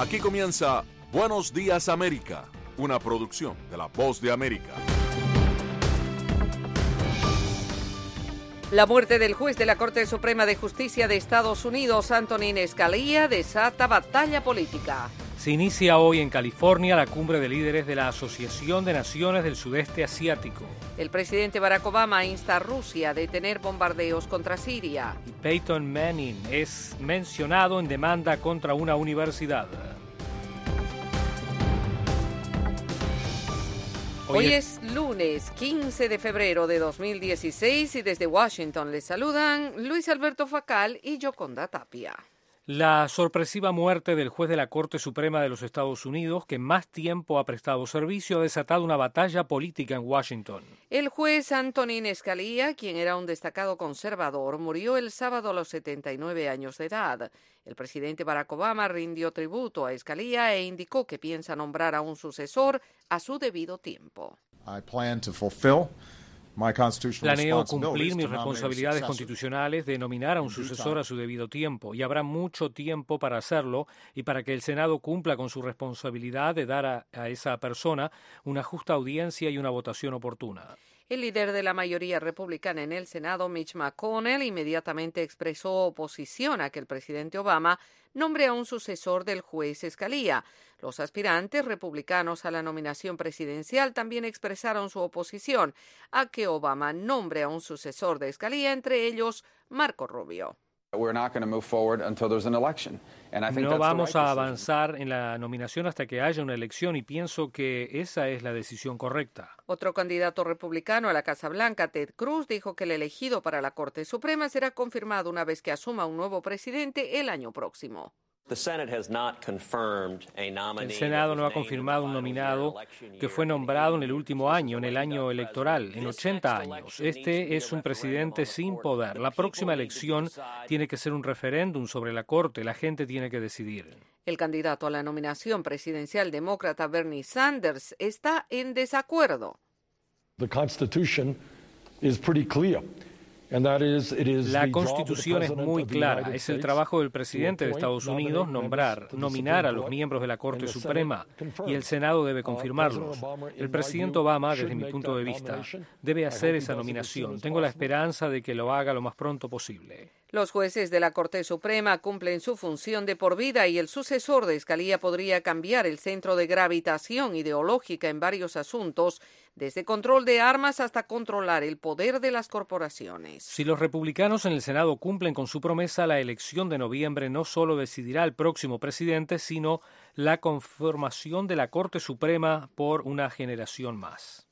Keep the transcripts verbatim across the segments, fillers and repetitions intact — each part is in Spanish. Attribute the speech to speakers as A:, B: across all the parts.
A: Aquí comienza Buenos Días América, una producción de La Voz de América.
B: La muerte del juez de la Corte Suprema de Justicia de Estados Unidos, Antonin Scalia, desata batalla política.
C: Se inicia hoy en California la cumbre de líderes de la Asociación de Naciones del Sudeste Asiático.
B: El presidente Barack Obama insta a Rusia a detener bombardeos contra Siria.
C: Y Peyton Manning es mencionado en demanda contra una universidad.
B: Hoy es lunes quince de febrero de dos mil dieciséis y desde Washington les saludan Luis Alberto Facal y Yoconda Tapia.
C: La sorpresiva muerte del juez de la Corte Suprema de los Estados Unidos, que más tiempo ha prestado servicio, ha desatado una batalla política en Washington.
B: El juez Antonin Scalia, quien era un destacado conservador, murió el sábado a los setenta y nueve años de edad. El presidente Barack Obama rindió tributo a Scalia e indicó que piensa nombrar a un sucesor a su debido tiempo.
D: I plan to fulfill
C: Planeo cumplir mis responsabilidades constitucionales de nominar a un sucesor a su debido tiempo, y habrá mucho tiempo para hacerlo y para que el Senado cumpla con su responsabilidad de dar a, a esa persona una justa audiencia y una votación oportuna.
B: El líder de la mayoría republicana en el Senado, Mitch McConnell, inmediatamente expresó oposición a que el presidente Obama nombre a un sucesor del juez Scalia. Los aspirantes republicanos a la nominación presidencial también expresaron su oposición a que Obama nombre a un sucesor de Scalia, entre ellos Marco Rubio.
C: No vamos a avanzar en la nominación hasta que haya una elección, y pienso que esa es la decisión correcta.
B: Otro candidato republicano a la Casa Blanca, Ted Cruz, dijo que el elegido para la Corte Suprema será confirmado una vez que asuma un nuevo presidente el año próximo.
C: El Senado no ha confirmado un nominado que fue nombrado en el último año, en el año electoral, en ochenta años. Este es un presidente sin poder. La próxima elección tiene que ser un referéndum sobre la Corte. La gente tiene que decidir.
B: El candidato a la nominación presidencial demócrata Bernie Sanders está en desacuerdo.
E: The Constitution is pretty clear.
C: La Constitución es muy clara. Es el trabajo del presidente de Estados Unidos nombrar, nominar a los miembros de la Corte Suprema, y el Senado debe confirmarlos. El presidente Obama, desde mi punto de vista, debe hacer esa nominación. Tengo la esperanza de que lo haga lo más pronto posible.
B: Los jueces de la Corte Suprema cumplen su función de por vida, y el sucesor de Scalia podría cambiar el centro de gravitación ideológica en varios asuntos, desde control de armas hasta controlar el poder de las corporaciones.
C: Si los republicanos en el Senado cumplen con su promesa, la elección de noviembre no solo decidirá el próximo presidente, sino la conformación de la Corte Suprema por una generación más.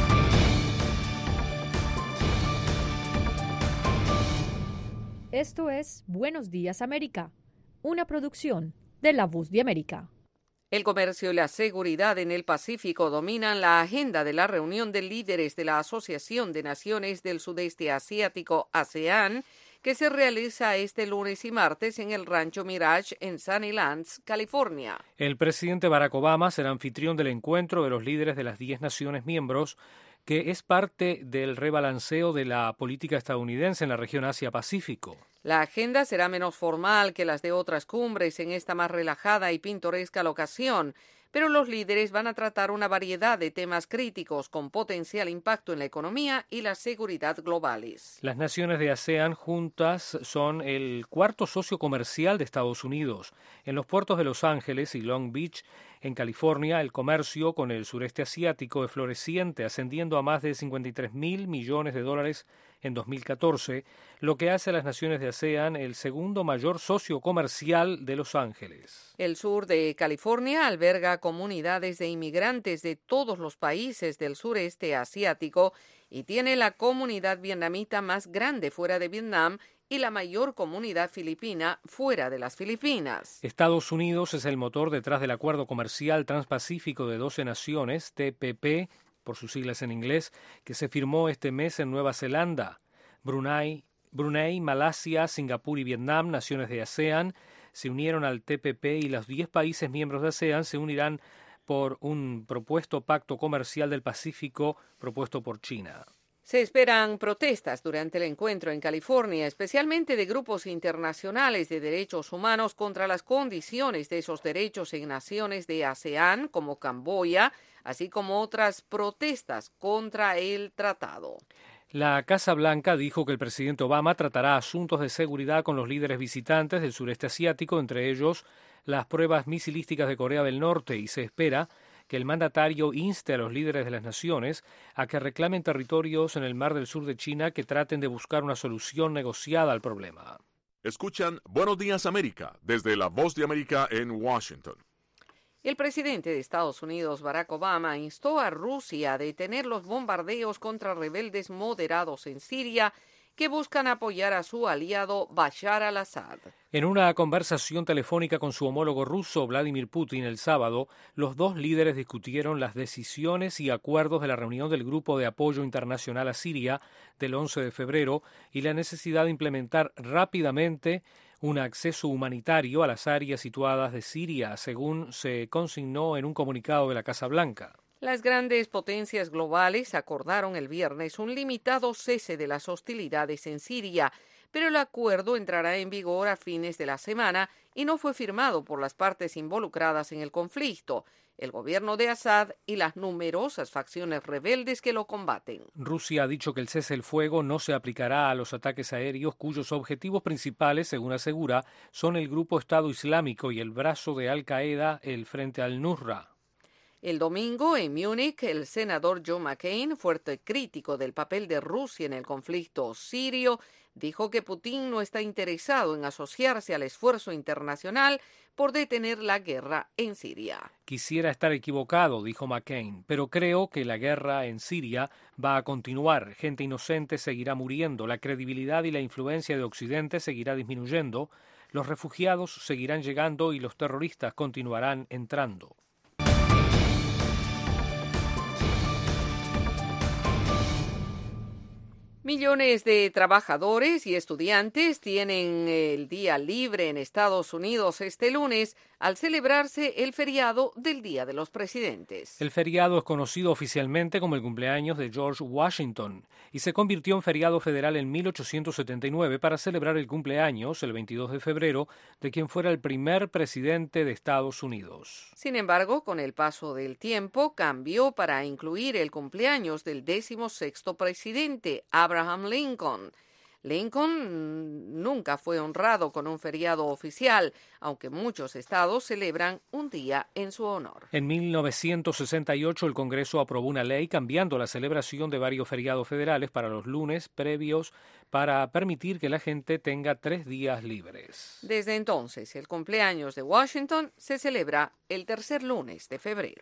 F: Esto es Buenos Días América, una producción de La Voz de América.
B: El comercio y la seguridad en el Pacífico dominan la agenda de la reunión de líderes de la Asociación de Naciones del Sudeste Asiático, ASEAN, que se realiza este lunes y martes en el Rancho Mirage en Sunnylands, California.
C: El presidente Barack Obama será anfitrión del encuentro de los líderes de las diez naciones miembros, que es parte del rebalanceo de la política estadounidense en la región Asia-Pacífico.
B: La agenda será menos formal que las de otras cumbres en esta más relajada y pintoresca locación, pero los líderes van a tratar una variedad de temas críticos con potencial impacto en la economía y la seguridad globales.
C: Las naciones de ASEAN juntas son el cuarto socio comercial de Estados Unidos. En los puertos de Los Ángeles y Long Beach, en California, el comercio con el sureste asiático es floreciente, ascendiendo a más de cincuenta y tres mil millones de dólares en dos mil catorce, lo que hace a las naciones de ASEAN el segundo mayor socio comercial de Los Ángeles.
B: El sur de California alberga comunidades de inmigrantes de todos los países del sureste asiático y tiene la comunidad vietnamita más grande fuera de Vietnam y la mayor comunidad filipina fuera de las Filipinas.
C: Estados Unidos es el motor detrás del Acuerdo Comercial Transpacífico de doce Naciones, T P P, por sus siglas en inglés, que se firmó este mes en Nueva Zelanda. Brunei, Brunei, Malasia, Singapur y Vietnam, naciones de ASEAN, se unieron al T P P, y los diez países miembros de ASEAN se unirán por un propuesto pacto comercial del Pacífico propuesto por China.
B: Se esperan protestas durante el encuentro en California, especialmente de grupos internacionales de derechos humanos contra las condiciones de esos derechos en naciones de ASEAN, como Camboya, así como otras protestas contra el tratado.
C: La Casa Blanca dijo que el presidente Obama tratará asuntos de seguridad con los líderes visitantes del sureste asiático, entre ellos las pruebas misilísticas de Corea del Norte, y se espera que el mandatario inste a los líderes de las naciones a que reclamen territorios en el mar del sur de China que traten de buscar una solución negociada al problema.
A: Escuchan Buenos Días América desde La Voz de América en Washington.
B: El presidente de Estados Unidos, Barack Obama, instó a Rusia a detener los bombardeos contra rebeldes moderados en Siria que buscan apoyar a su aliado Bashar al-Assad.
C: En una conversación telefónica con su homólogo ruso, Vladimir Putin, el sábado, los dos líderes discutieron las decisiones y acuerdos de la reunión del Grupo de Apoyo Internacional a Siria del once de febrero y la necesidad de implementar rápidamente un acceso humanitario a las áreas situadas de Siria, según se consignó en un comunicado de la Casa Blanca.
B: Las grandes potencias globales acordaron el viernes un limitado cese de las hostilidades en Siria, pero el acuerdo entrará en vigor a fines de la semana y no fue firmado por las partes involucradas en el conflicto, el gobierno de Assad y las numerosas facciones rebeldes que lo combaten.
C: Rusia ha dicho que el cese el fuego no se aplicará a los ataques aéreos cuyos objetivos principales, según asegura, son el Grupo Estado Islámico y el brazo de Al-Qaeda, el Frente al-Nusra.
B: El domingo, en Múnich, el senador John McCain, fuerte crítico del papel de Rusia en el conflicto sirio, dijo que Putin no está interesado en asociarse al esfuerzo internacional por detener la guerra en Siria.
C: Quisiera estar equivocado, dijo McCain, pero creo que la guerra en Siria va a continuar. Gente inocente seguirá muriendo, la credibilidad y la influencia de Occidente seguirá disminuyendo, los refugiados seguirán llegando y los terroristas continuarán entrando.
B: Millones de trabajadores y estudiantes tienen el día libre en Estados Unidos este lunes al celebrarse el feriado del Día de los Presidentes.
C: El feriado es conocido oficialmente como el cumpleaños de George Washington y se convirtió en feriado federal en mil ochocientos setenta y nueve para celebrar el cumpleaños, el veintidós de febrero, de quien fuera el primer presidente de Estados Unidos.
B: Sin embargo, con el paso del tiempo, cambió para incluir el cumpleaños del decimosexto presidente, Abraham Lincoln. Lincoln nunca fue honrado con un feriado oficial, aunque muchos estados celebran un día en su honor.
C: En mil novecientos sesenta y ocho el Congreso aprobó una ley cambiando la celebración de varios feriados federales para los lunes previos para permitir que la gente tenga tres días libres.
B: Desde entonces, el cumpleaños de Washington se celebra el tercer lunes de febrero.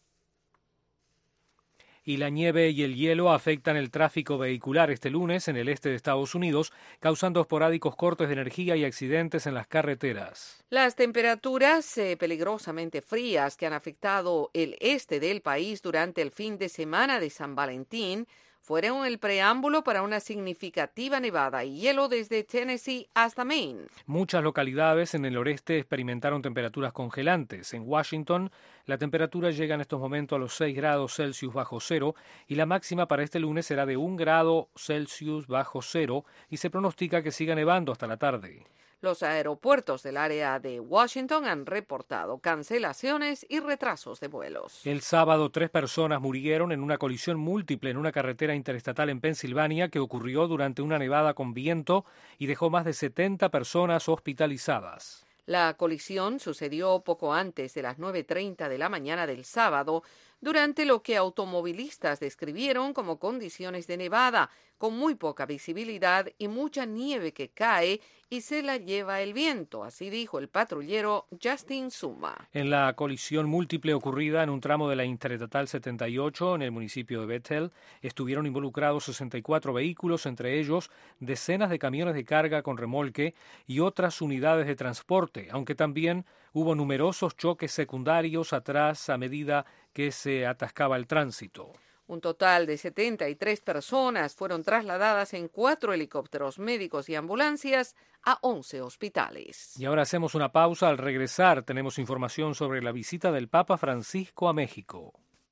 C: Y la nieve y el hielo afectan el tráfico vehicular este lunes en el este de Estados Unidos, causando esporádicos cortes de energía y accidentes en las carreteras.
B: Las temperaturas eh, peligrosamente frías que han afectado el este del país durante el fin de semana de San Valentín fueron el preámbulo para una significativa nevada y hielo desde Tennessee hasta Maine.
C: Muchas localidades en el oeste experimentaron temperaturas congelantes. En Washington, la temperatura llega en estos momentos a los seis grados Celsius bajo cero y la máxima para este lunes será de un grado Celsius bajo cero y se pronostica que siga nevando hasta la tarde.
B: Los aeropuertos del área de Washington han reportado cancelaciones y retrasos de vuelos.
C: El sábado, tres personas murieron en una colisión múltiple en una carretera interestatal en Pensilvania que ocurrió durante una nevada con viento y dejó más de setenta personas hospitalizadas.
B: La colisión sucedió poco antes de las nueve treinta de la mañana del sábado, durante lo que automovilistas describieron como condiciones de nevada, con muy poca visibilidad y mucha nieve que cae y se la lleva el viento, así dijo el patrullero Justin Suma.
C: En la colisión múltiple ocurrida en un tramo de la Interestatal setenta y ocho en el municipio de Bethel, estuvieron involucrados sesenta y cuatro vehículos, entre ellos decenas de camiones de carga con remolque y otras unidades de transporte, aunque también hubo numerosos choques secundarios atrás a medida que se atascaba el tránsito.
B: Un total de setenta y tres personas fueron trasladadas en cuatro helicópteros médicos y ambulancias a once hospitales.
C: Y ahora hacemos una pausa. Al regresar tenemos información sobre la visita del Papa Francisco a México.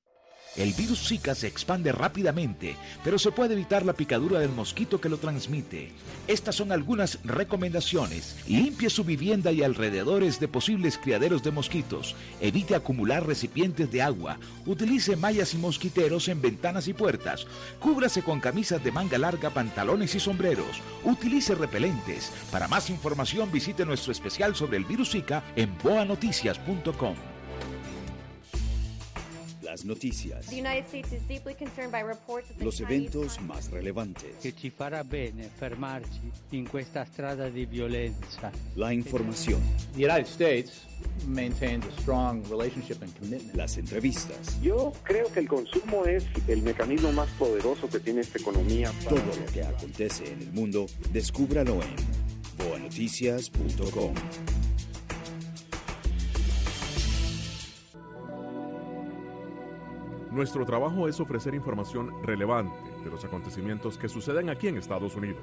G: El virus Zika se expande rápidamente, pero se puede evitar la picadura del mosquito que lo transmite. Estas son algunas recomendaciones. Limpie su vivienda y alrededores de posibles criaderos de mosquitos. Evite acumular recipientes de agua. Utilice mallas y mosquiteros en ventanas y puertas. Cúbrase con camisas de manga larga, pantalones y sombreros. Utilice repelentes. Para más información visite nuestro especial sobre el virus Zika en boa noticias punto com.
H: Las noticias, los eventos más relevantes,
I: che ci farà bene fermarci in questa strada di violenza.
H: La información,
J: The United States maintains a strong relationship and commitment.
H: Las entrevistas.
K: Yo creo que el consumo es el mecanismo más poderoso que tiene esta economía.
H: Todo lo que acontece en el mundo, descúbralo en boa noticias punto com.
A: Nuestro trabajo es ofrecer información relevante de los acontecimientos que suceden aquí en Estados Unidos.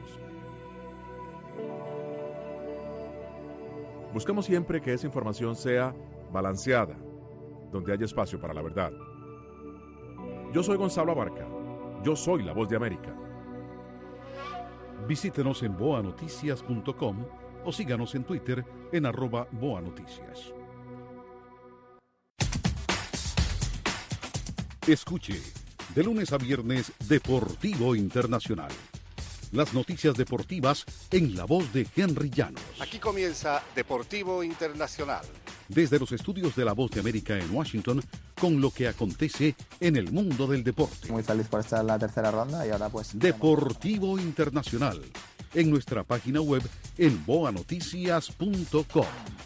A: Buscamos siempre que esa información sea balanceada, donde haya espacio para la verdad. Yo soy Gonzalo Abarca. Yo soy la Voz de América.
L: Visítenos en boa noticias punto com o síganos en Twitter en arroba boanoticias. Escuche, de lunes a viernes, Deportivo Internacional. Las noticias deportivas en la voz de Henry Llanos.
M: Aquí comienza Deportivo Internacional.
L: Desde los estudios de La Voz de América en Washington, con lo que acontece en el mundo del deporte.
N: Muy feliz por estar en la tercera ronda y ahora pues...
L: Deportivo Internacional, en nuestra página web en boa noticias punto com.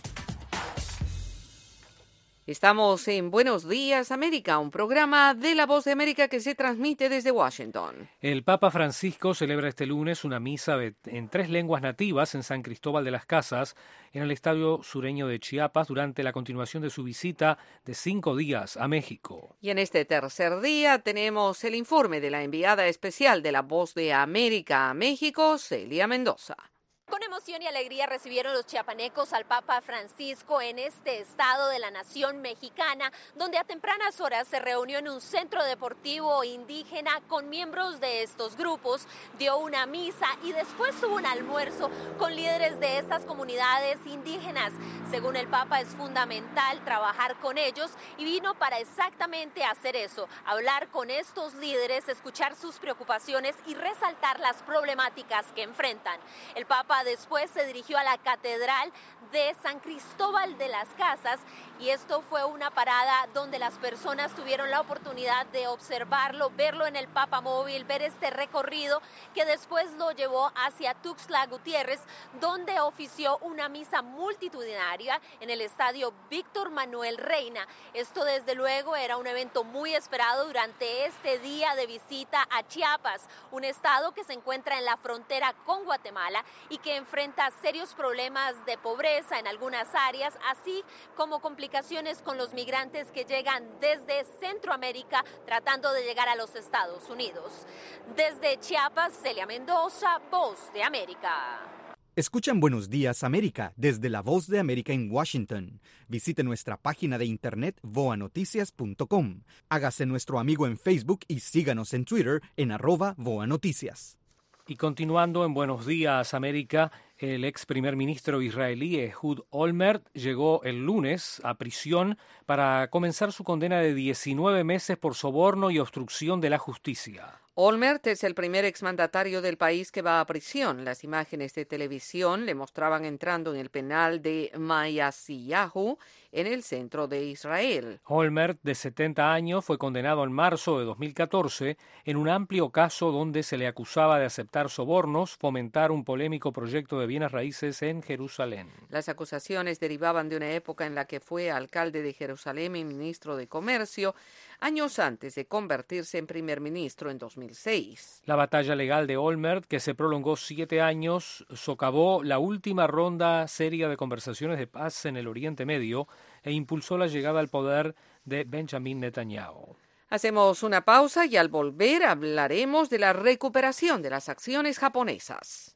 B: Estamos en Buenos Días América, un programa de La Voz de América que se transmite desde Washington.
C: El Papa Francisco celebra este lunes una misa en tres lenguas nativas en San Cristóbal de las Casas, en el estadio sureño de Chiapas, durante la continuación de su visita de cinco días a México.
B: Y en este tercer día tenemos el informe de la enviada especial de La Voz de América a México, Celia Mendoza.
O: Con emoción y alegría recibieron los chiapanecos al Papa Francisco en este estado de la nación mexicana, donde a tempranas horas se reunió en un centro deportivo indígena con miembros de estos grupos, dio una misa y después tuvo un almuerzo con líderes de estas comunidades indígenas. Según el Papa, es fundamental trabajar con ellos y vino para exactamente hacer eso, hablar con estos líderes, escuchar sus preocupaciones y resaltar las problemáticas que enfrentan. El Papa después se dirigió a la Catedral de San Cristóbal de las Casas y esto fue una parada donde las personas tuvieron la oportunidad de observarlo, verlo en el Papamóvil, ver este recorrido que después lo llevó hacia Tuxtla Gutiérrez, donde ofició una misa multitudinaria en el estadio Víctor Manuel Reina. Esto desde luego era un evento muy esperado durante este día de visita a Chiapas, un estado que se encuentra en la frontera con Guatemala y que enfrenta serios problemas de pobreza en algunas áreas, así como complicaciones con los migrantes que llegan desde Centroamérica tratando de llegar a los Estados Unidos. Desde Chiapas, Celia Mendoza, Voz de América.
P: Escuchan Buenos Días América desde La Voz de América en Washington. Visite nuestra página de internet boa noticias punto com. Hágase nuestro amigo en Facebook y síganos en Twitter en arroba boanoticias.
C: Y continuando en Buenos Días América, el ex primer ministro israelí Ehud Olmert llegó el lunes a prisión para comenzar su condena de diecinueve meses por soborno y obstrucción de la justicia.
B: Olmert es el primer exmandatario del país que va a prisión. Las imágenes de televisión le mostraban entrando en el penal de Mayaziyahu, en el centro de Israel.
C: Olmert, de setenta años, fue condenado en marzo de dos mil catorce en un amplio caso donde se le acusaba de aceptar sobornos, fomentar un polémico proyecto de bienes raíces en Jerusalén.
B: Las acusaciones derivaban de una época en la que fue alcalde de Jerusalén y ministro de Comercio, años antes de convertirse en primer ministro en dos mil seis.
C: La batalla legal de Olmert, que se prolongó siete años, socavó la última ronda seria de conversaciones de paz en el Oriente Medio e impulsó la llegada al poder de Benjamin Netanyahu.
B: Hacemos una pausa y al volver hablaremos de la recuperación de las acciones japonesas.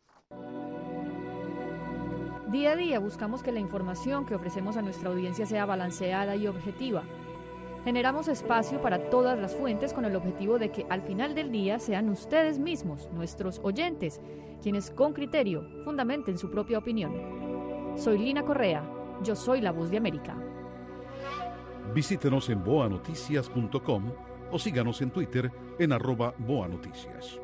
F: Día a día buscamos que la información que ofrecemos a nuestra audiencia sea balanceada y objetiva. Generamos espacio para todas las fuentes con el objetivo de que al final del día sean ustedes mismos, nuestros oyentes, quienes con criterio fundamenten su propia opinión. Soy Lina Correa, yo soy la Voz de América.
L: Visítenos en boa noticias punto com o síganos en Twitter en arroba boanoticias.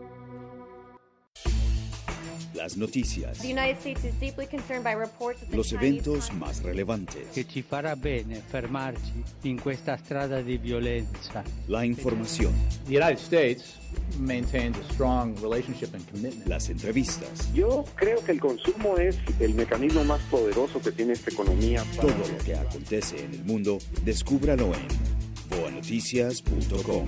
H: Las noticias. Los eventos más relevantes.
I: Che ci farà bene fermarci in questa strada di violenza.
H: La información.
J: The United States maintains a strong relationship and commitment.
H: Las entrevistas.
K: Yo creo que el consumo es el mecanismo más poderoso que tiene esta economía.
H: Todo lo que acontece en el mundo, descúbralo en boa noticias punto com.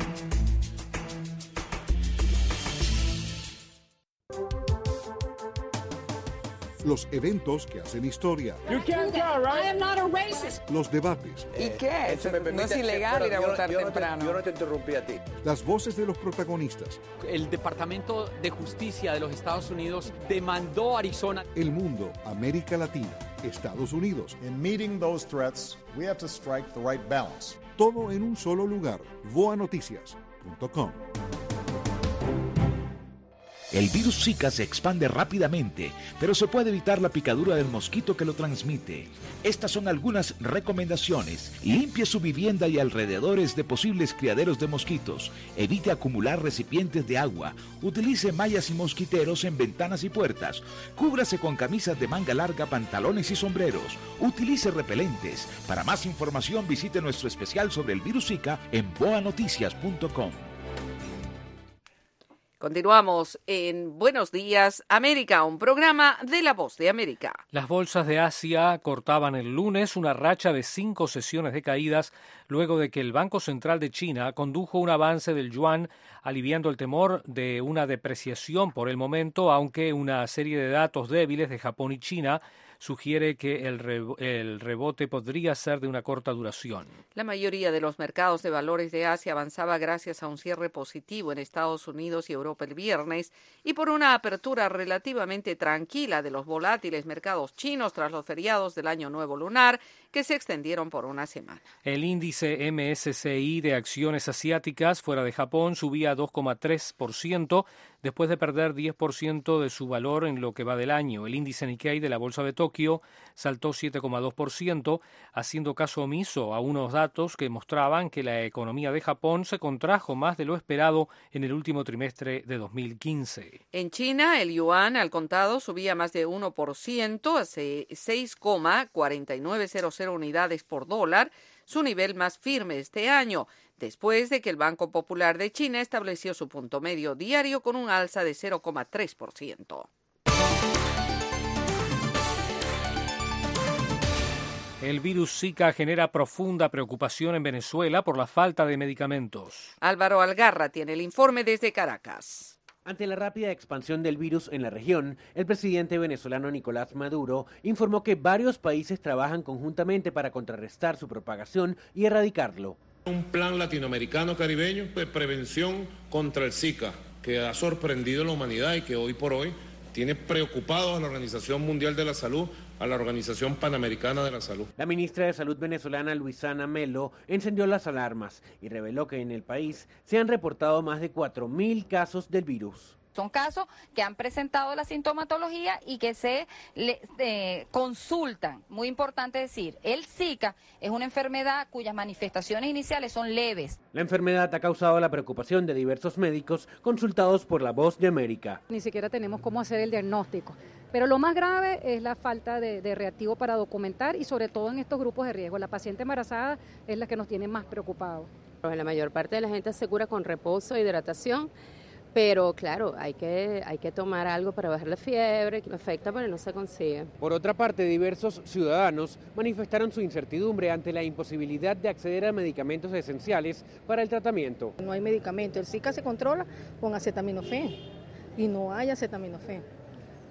L: Los eventos que hacen historia.
Q: You can't go, right? I am not a racist.
L: Los debates.
R: ¿Y qué? No es ilegal ir a votar
S: yo no
R: temprano.
S: Te, yo no te interrumpí a ti.
L: Las voces de los protagonistas.
T: El Departamento de Justicia de los Estados Unidos demandó a Arizona.
L: El mundo, América Latina, Estados Unidos.
D: In meeting those threats, we have to strike the right balance.
L: Todo en un solo lugar. boa noticias punto com.
G: El virus Zika se expande rápidamente, pero se puede evitar la picadura del mosquito que lo transmite. Estas son algunas recomendaciones. Limpie su vivienda y alrededores de posibles criaderos de mosquitos. Evite acumular recipientes de agua. Utilice mallas y mosquiteros en ventanas y puertas. Cúbrase con camisas de manga larga, pantalones y sombreros. Utilice repelentes. Para más información visite nuestro especial sobre el virus Zika en boa noticias punto com.
B: Continuamos en Buenos Días América, un programa de La Voz de América.
C: Las bolsas de Asia cortaban el lunes una racha de cinco sesiones de caídas luego de que el Banco Central de China condujo un avance del yuan, aliviando el temor de una depreciación por el momento, aunque una serie de datos débiles de Japón y China sugiere que el, re, el rebote podría ser de una corta duración.
B: La mayoría de los mercados de valores de Asia avanzaba gracias a un cierre positivo en Estados Unidos y Europa el viernes y por una apertura relativamente tranquila de los volátiles mercados chinos tras los feriados del Año Nuevo Lunar que se extendieron por una semana.
C: El índice M S C I de acciones asiáticas fuera de Japón subía dos coma tres por ciento después de perder diez por ciento de su valor en lo que va del año. El índice Nikkei de la Bolsa de Tokio saltó siete coma dos por ciento, haciendo caso omiso a unos datos que mostraban que la economía de Japón se contrajo más de lo esperado en el último trimestre de dos mil quince.
B: En China, el yuan al contado subía más de uno por ciento a seis coma cuatro nueve cero cero unidades por dólar, su nivel más firme este año, después de que el Banco Popular de China estableció su punto medio diario con un alza de cero coma tres por ciento.
C: El virus Zika genera profunda preocupación en Venezuela por la falta de medicamentos.
B: Álvaro Algarra tiene el informe desde Caracas.
U: Ante la rápida expansión del virus en la región, el presidente venezolano Nicolás Maduro informó que varios países trabajan conjuntamente para contrarrestar su propagación y erradicarlo.
V: Un plan latinoamericano caribeño de prevención contra el Zika que ha sorprendido a la humanidad y que hoy por hoy tiene preocupados a la Organización Mundial de la Salud, a la Organización Panamericana de la Salud.
U: La ministra de Salud venezolana Luisana Melo encendió las alarmas y reveló que en el país se han reportado más de cuatro mil casos del virus.
W: Son casos que han presentado la sintomatología y que se le, eh, consultan. Muy importante decir, el Zika es una enfermedad cuyas manifestaciones iniciales son leves.
U: La enfermedad ha causado la preocupación de diversos médicos consultados por La Voz de América.
X: Ni siquiera tenemos cómo hacer el diagnóstico. Pero lo más grave es la falta de, de reactivo para documentar y sobre todo en estos grupos de riesgo. La paciente embarazada es la que nos tiene más preocupados.
Y: La mayor parte de la gente asegura con reposo e hidratación. Pero claro, hay que, hay que tomar algo para bajar la fiebre, que lo afecta, pero no se consigue.
U: Por otra parte, diversos ciudadanos manifestaron su incertidumbre ante la imposibilidad de acceder a medicamentos esenciales para el tratamiento.
Z: No hay medicamento, el Zika se controla con acetaminofén y no hay acetaminofén.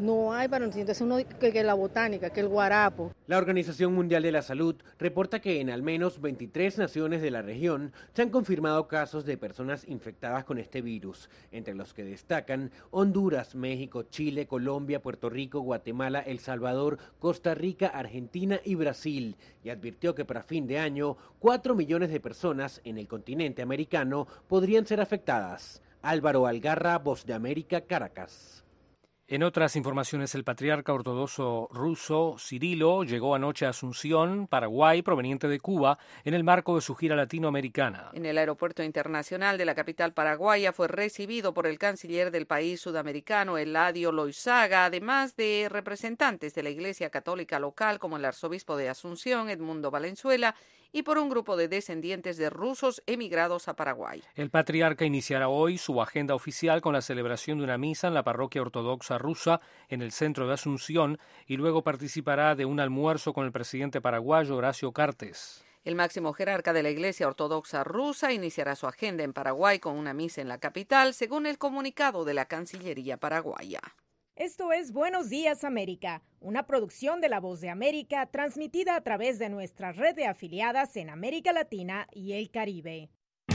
X: No hay para nosotros, entonces uno que, que la botánica, que el guarapo.
U: La Organización Mundial de la Salud reporta que en al menos veintitrés naciones de la región se han confirmado casos de personas infectadas con este virus, entre los que destacan Honduras, México, Chile, Colombia, Puerto Rico, Guatemala, El Salvador, Costa Rica, Argentina y Brasil, y advirtió que para fin de año, cuatro millones de personas en el continente americano podrían ser afectadas. Álvaro Algarra, Voz de América, Caracas.
C: En otras informaciones, el patriarca ortodoxo ruso Cirilo llegó anoche a Asunción, Paraguay, proveniente de Cuba, en el marco de su gira latinoamericana.
B: En el aeropuerto internacional de la capital paraguaya fue recibido por el canciller del país sudamericano, Eladio Loizaga, además de representantes de la Iglesia Católica local como el arzobispo de Asunción, Edmundo Valenzuela, y por un grupo de descendientes de rusos emigrados a Paraguay.
C: El patriarca iniciará hoy su agenda oficial con la celebración de una misa en la parroquia ortodoxa rusa en el centro de Asunción y luego participará de un almuerzo con el presidente paraguayo Horacio Cartes.
B: El máximo jerarca de la Iglesia Ortodoxa rusa iniciará su agenda en Paraguay con una misa en la capital, según el comunicado de la Cancillería paraguaya.
A: Esto es Buenos Días América, una producción de La Voz de América transmitida a través de nuestra red de afiliadas en América Latina y el Caribe.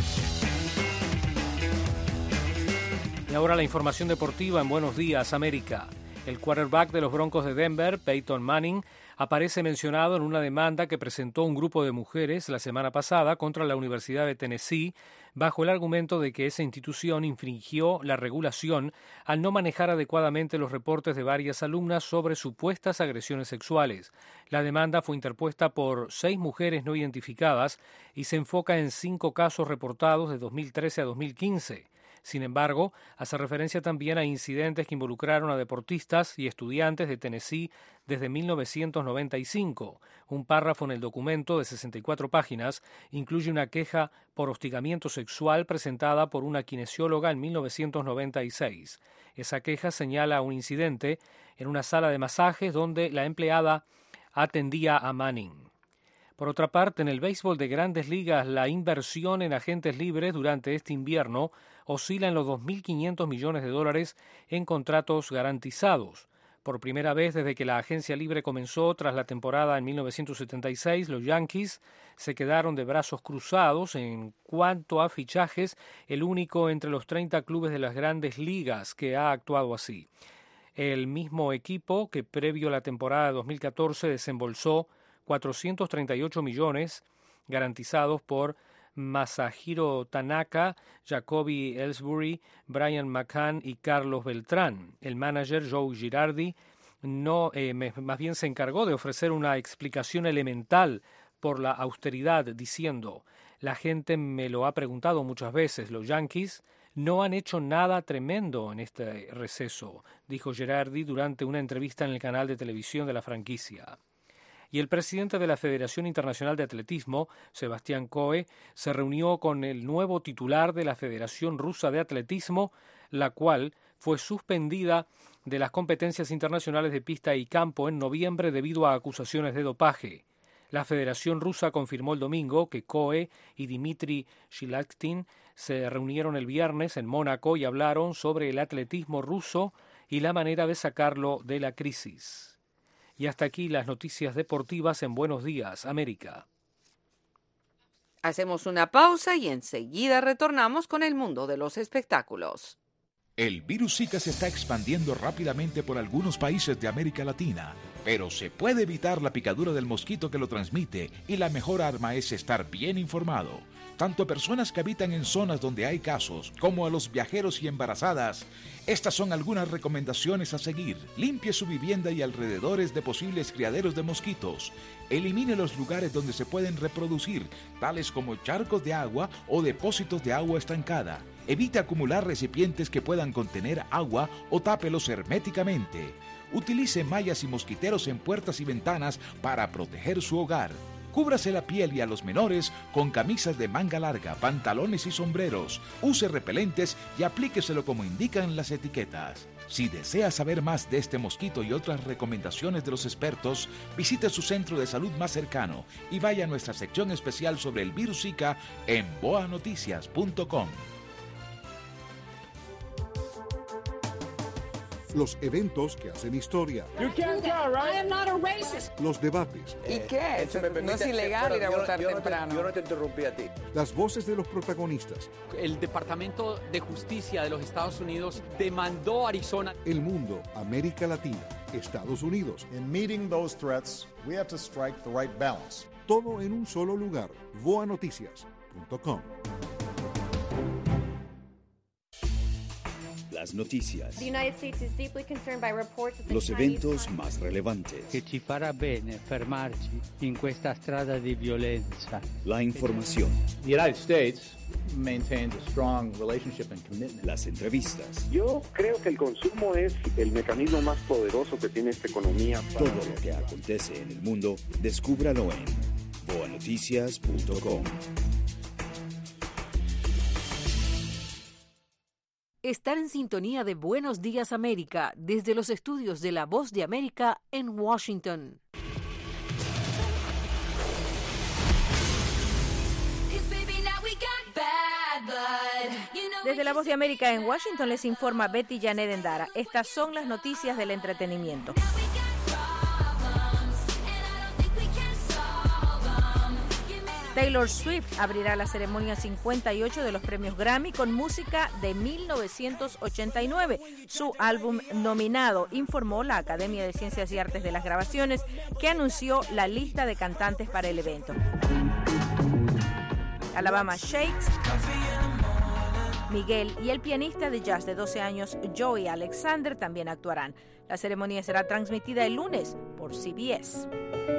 C: Y ahora la información deportiva en Buenos Días América. El quarterback de los Broncos de Denver, Peyton Manning, aparece mencionado en una demanda que presentó un grupo de mujeres la semana pasada contra la Universidad de Tennessee, bajo el argumento de que esa institución infringió la regulación al no manejar adecuadamente los reportes de varias alumnas sobre supuestas agresiones sexuales. La demanda fue interpuesta por seis mujeres no identificadas y se enfoca en cinco casos reportados de dos mil trece a dos mil quince. Sin embargo, hace referencia también a incidentes que involucraron a deportistas y estudiantes de Tennessee desde mil novecientos noventa y cinco. Un párrafo en el documento de sesenta y cuatro páginas incluye una queja por hostigamiento sexual presentada por una kinesióloga en mil novecientos noventa y seis. Esa queja señala un incidente en una sala de masajes donde la empleada atendía a Manning. Por otra parte, en el béisbol de Grandes Ligas, la inversión en agentes libres durante este invierno oscila en los dos mil quinientos millones de dólares en contratos garantizados. Por primera vez desde que la agencia libre comenzó tras la temporada en mil novecientos setenta y seis, los Yankees se quedaron de brazos cruzados en cuanto a fichajes, el único entre los treinta clubes de las Grandes Ligas que ha actuado así. El mismo equipo que previo a la temporada de dos mil catorce desembolsó cuatrocientos treinta y ocho millones garantizados por Masahiro Tanaka, Jacoby Ellsbury, Brian McCann y Carlos Beltrán. El manager Joe Girardi no, eh, más bien se encargó de ofrecer una explicación elemental por la austeridad, diciendo: la gente me lo ha preguntado muchas veces, los Yankees no han hecho nada tremendo en este receso, dijo Girardi durante una entrevista en el canal de televisión de la franquicia. Y el presidente de la Federación Internacional de Atletismo, Sebastián Coe, se reunió con el nuevo titular de la Federación Rusa de Atletismo, la cual fue suspendida de las competencias internacionales de pista y campo en noviembre debido a acusaciones de dopaje. La Federación Rusa confirmó el domingo que Coe y Dmitry Shilaktin se reunieron el viernes en Mónaco y hablaron sobre el atletismo ruso y la manera de sacarlo de la crisis. Y hasta aquí las noticias deportivas en Buenos Días, América.
B: Hacemos una pausa y enseguida retornamos con el mundo de los espectáculos.
G: El virus Zika se está expandiendo rápidamente por algunos países de América Latina, pero se puede evitar la picadura del mosquito que lo transmite y la mejor arma es estar bien informado. Tanto a personas que habitan en zonas donde hay casos, como a los viajeros y embarazadas. Estas son algunas recomendaciones a seguir. Limpie su vivienda y alrededores de posibles criaderos de mosquitos. Elimine los lugares donde se pueden reproducir, tales como charcos de agua o depósitos de agua estancada. Evite acumular recipientes que puedan contener agua o tápelos herméticamente. Utilice mallas y mosquiteros en puertas y ventanas para proteger su hogar. Cúbrase la piel y a los menores con camisas de manga larga, pantalones y sombreros. Use repelentes y aplíqueselo como indican las etiquetas. Si desea saber más de este mosquito y otras recomendaciones de los expertos, visite su centro de salud más cercano y vaya a nuestra sección especial sobre el virus Zika en boa noticias punto com.
L: Los eventos que hacen historia.
Q: You can't tell, right? I am not a racist.
L: Los debates.
R: ¿Y qué? Eso no es ilegal ir a votar temprano.
E: Yo no te interrumpí a ti.
L: Las voces de los protagonistas.
T: El Departamento de Justicia de los Estados Unidos demandó a Arizona.
L: El mundo, América Latina, Estados Unidos.
D: In meeting those threats, we have to strike the right balance.
L: Todo en un solo lugar. voa noticias punto com.
H: Las noticias.
M: The United States is deeply concerned by reports that the
H: Los
M: Chinese
H: eventos más relevantes.
I: Che ci farà bene fermarci in questa strada di violenza.
H: La información.
J: The United States maintains a strong relationship and commitment.
H: Las entrevistas.
K: Yo creo que el consumo es el mecanismo más poderoso que tiene esta economía.
H: Todo lo que acontece en el mundo, descúbralo en voa noticias punto com.
N: Estar en sintonía de Buenos Días América desde los estudios de La Voz de América en Washington.
A: Desde La Voz de América en Washington les informa Betty Janet Endara. Estas son las noticias del entretenimiento. Taylor Swift abrirá la ceremonia cincuenta y ocho de los premios Grammy con música de mil novecientos ochenta y nueve, su álbum nominado, informó la Academia de Ciencias y Artes de las Grabaciones, que anunció la lista de cantantes para el evento. Alabama Shakes, Miguel y el pianista de jazz de doce años Joey Alexander también actuarán. La ceremonia será transmitida el lunes por C B S.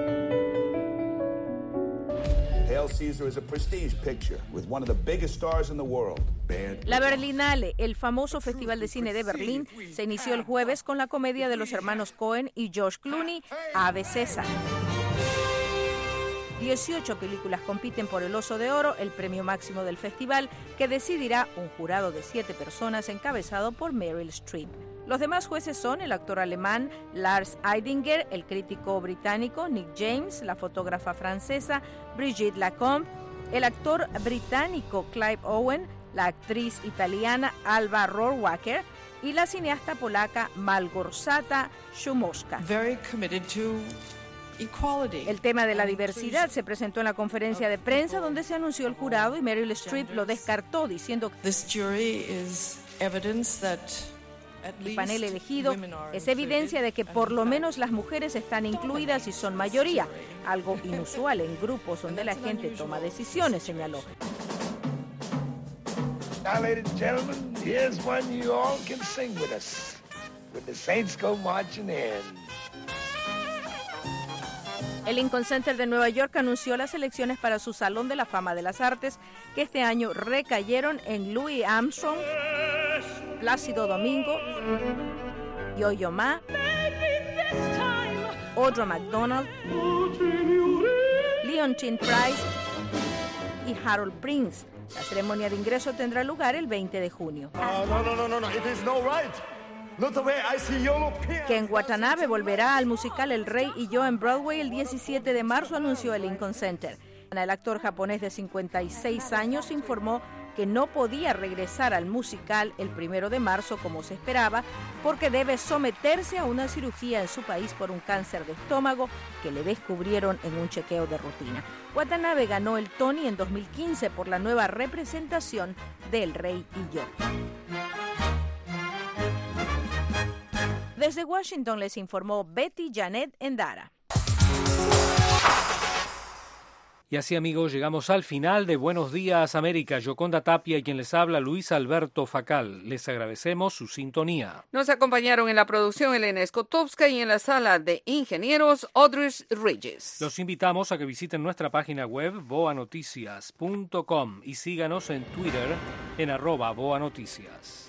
O: Hail Caesar is a prestige picture with one of the biggest stars in the world.
A: La Berlinale, el famoso festival de cine de Berlín, se inició el jueves con la comedia de los hermanos Coen y George Clooney, Ave César. dieciocho películas compiten por el Oso de Oro, el premio máximo del festival, que decidirá un jurado de siete personas encabezado por Meryl Streep. Los demás jueces son el actor alemán Lars Eidinger, el crítico británico Nick James, la fotógrafa francesa Brigitte Lacombe, el actor británico Clive Owen, la actriz italiana Alba Rohrwacher y la cineasta polaca Małgorzata Szumowska.
S: Very committed to equality.
A: El tema de la diversidad se presentó en la conferencia de prensa donde se anunció el jurado y Meryl Streep lo descartó diciendo que
S: This jury is evidence that
A: el panel elegido es evidencia de que por lo menos las mujeres están incluidas y son mayoría, algo inusual en grupos donde la gente toma decisiones, señaló.
Z: Now, ladies and gentlemen, here's one you all can sing with us. When the Saints go marching in.
A: El Lincoln Center de Nueva York anunció las elecciones para su Salón de la Fama de las Artes, que este año recayeron en Louis Armstrong, Plácido Domingo, Yo-Yo Ma, Audra McDonald, Leontine Price y Harold Prince. La ceremonia de ingreso tendrá lugar el veinte de junio.
Z: Uh, no, no, no, no, no, it is no right. Not the way I see Yolo Pia.
A: Ken Watanabe volverá al musical El Rey y Yo en Broadway el diecisiete de marzo, anunció el Lincoln Center. El actor japonés de cincuenta y seis años informó que no podía regresar al musical el primero de marzo como se esperaba porque debe someterse a una cirugía en su país por un cáncer de estómago que le descubrieron en un chequeo de rutina. Watanabe ganó el Tony en dos mil quince por la nueva representación de El Rey y Yo. Desde Washington les informó Betty Janet Endara.
C: Y así, amigos, llegamos al final de Buenos Días América. Yoconda Tapia y quien les habla, Luis Alberto Facal. Les agradecemos su sintonía.
B: Nos acompañaron en la producción Elena Skotowska y en la sala de ingenieros Audrey Reyes.
C: Los invitamos a que visiten nuestra página web voa noticias punto com y síganos en Twitter en arroba voa noticias.